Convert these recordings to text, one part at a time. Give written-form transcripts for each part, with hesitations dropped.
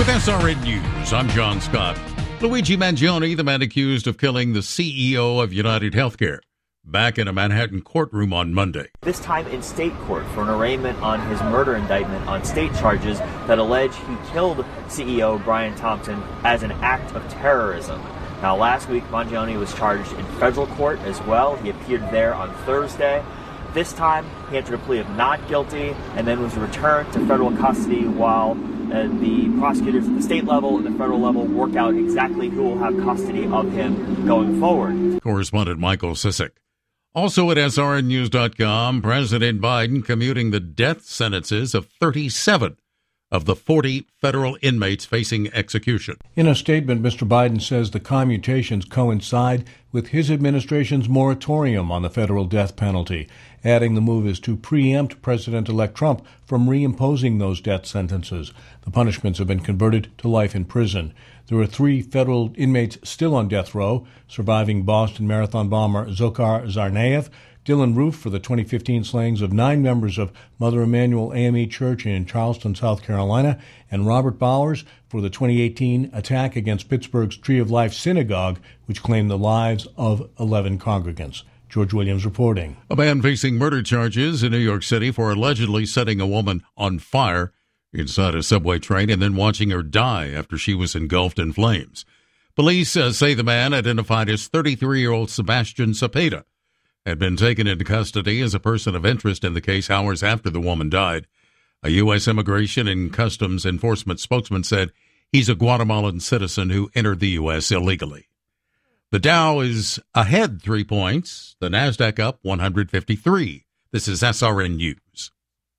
With SRN News, I'm John Scott. Luigi Mangione, the man accused of killing the CEO of United Healthcare, back in a Manhattan courtroom on Monday. This time in state court for an arraignment on his murder indictment on state charges that allege he killed CEO Brian Thompson as an act of terrorism. Now, last week, Mangione was charged in federal court as well. He appeared there on Thursday. This time, he entered a plea of not guilty and then was returned to federal custody while the prosecutors at the state level and the federal level work out exactly who will have custody of him going forward. Correspondent Michael Sisek. Also at srnnews.com, President Biden commuting the death sentences of 37 of the 40 federal inmates facing execution. In a statement, Mr. Biden says the commutations coincide with his administration's moratorium on the federal death penalty, adding the move is to preempt President-elect Trump from reimposing those death sentences. The punishments have been converted to life in prison. There are 3 federal inmates still on death row, surviving Boston Marathon bomber Dzhokhar Tsarnaev, Dylan Roof for the 2015 slayings of 9 members of Mother Emanuel AME Church in Charleston, South Carolina, and Robert Bowers for the 2018 attack against Pittsburgh's Tree of Life Synagogue, which claimed the lives of 11 congregants. George Williams reporting. A man facing murder charges in New York City for allegedly setting a woman on fire inside a subway train and then watching her die after she was engulfed in flames. Police say the man, identified as 33-year-old Sebastian Cepeda, had been taken into custody as a person of interest in the case hours after the woman died. A U.S. Immigration and Customs Enforcement spokesman said he's a Guatemalan citizen who entered the U.S. illegally. The Dow is ahead 3 points. The Nasdaq up 153. This is SRN News.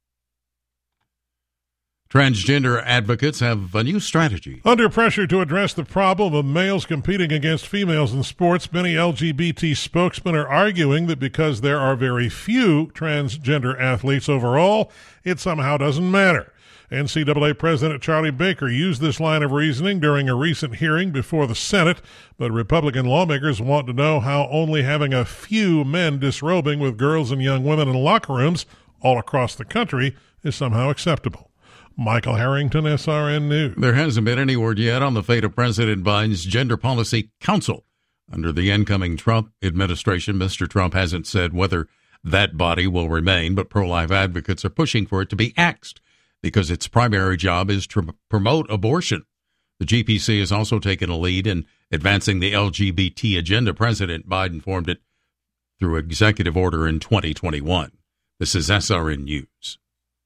Transgender advocates have a new strategy. Under pressure to address the problem of males competing against females in sports, many LGBT spokesmen are arguing that because there are very few transgender athletes overall, it somehow doesn't matter. NCAA President Charlie Baker used this line of reasoning during a recent hearing before the Senate, but Republican lawmakers want to know how only having a few men disrobing with girls and young women in locker rooms all across the country is somehow acceptable. Michael Harrington, SRN News. There hasn't been any word yet on the fate of President Biden's Gender Policy Council. Under the incoming Trump administration, Mr. Trump hasn't said whether that body will remain, but pro-life advocates are pushing for it to be axed because its primary job is to promote abortion. The GPC has also taken a lead in advancing the LGBT agenda. President Biden formed it through executive order in 2021. This is SRN News.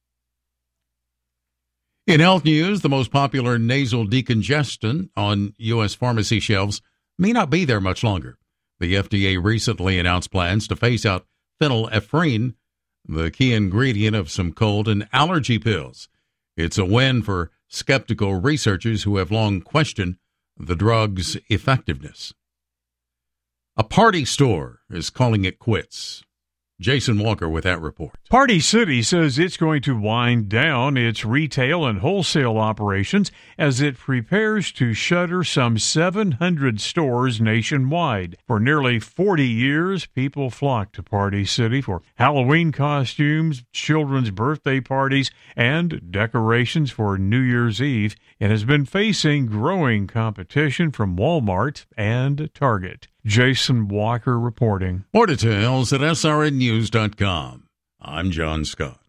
In health news, the most popular nasal decongestant on U.S. pharmacy shelves may not be there much longer. The FDA recently announced plans to phase out phenylephrine, the key ingredient of some cold and allergy pills. It's a win for skeptical researchers who have long questioned the drug's effectiveness. A party store is calling it quits. Jason Walker with that report. Party City says it's going to wind down its retail and wholesale operations as it prepares to shutter some 700 stores nationwide. For nearly 40 years, people flocked to Party City for Halloween costumes, children's birthday parties, and decorations for New Year's Eve. It has been facing growing competition from Walmart and Target. Jason Walker reporting. More details at srnnews.com. I'm John Scott.